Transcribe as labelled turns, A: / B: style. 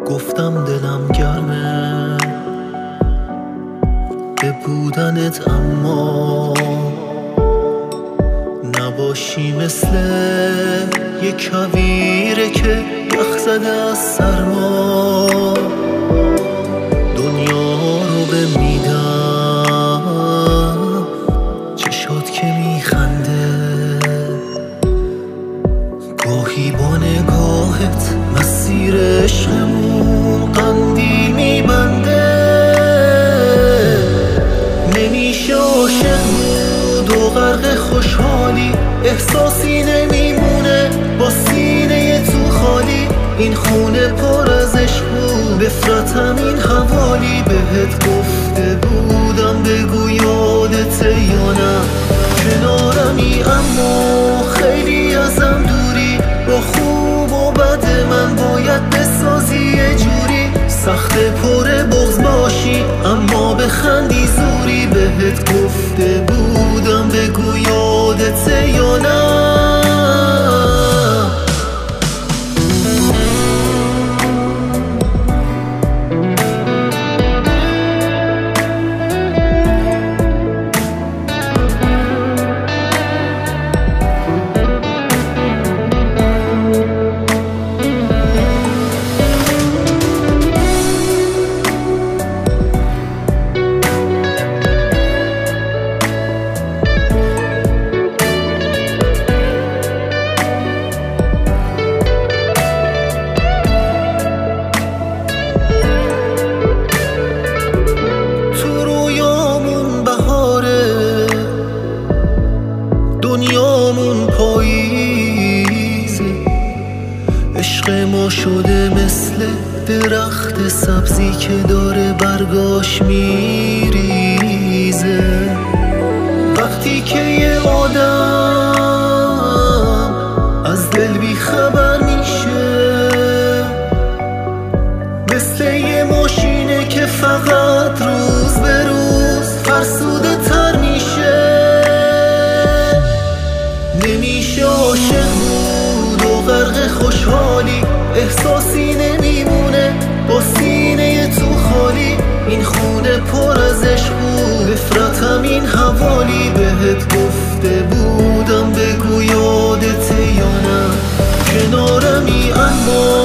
A: گفتم دلم گرمه به بودنت، اما نباشی مثل یک کویره که یخ زده از سرما. دنیا رو به میدم چشات که میخنده، گاهی با نگاهت مسیر عشقمون قندی میبنده. نمیشه عاشق بود و غرق خوشحالی، احساسی نمیمونه با سینه تو خالی. این خونه پر از عشق بود، بفرتم این حوالی. بهت گفته بودم بگو یادته یا نه، کنارمی اما خیلی ازم دوری. با خوب و بد من باید بسازی یه جوری، سخت پر بغض باشی اما بخندی زوری. بهت گفته بودم بگو یادته یا نه. دنیامون پاییزه، عشق ما شده مثل درخت سبزی که داره برگاش میریزه. وقتی که یه آدم از دل بی خبر میشه، مثل یه ماشینه که فقط روز به روز فرسوده تر میشه. نمیشه عاشق بود و غرق خوشحالی، احساسی نمیمونه با سینه تو خالی. این خونه پر از عشق بود، بفرتم این حوالی. بهت گفته بودم بگو یادته یا نه، کنارمی اما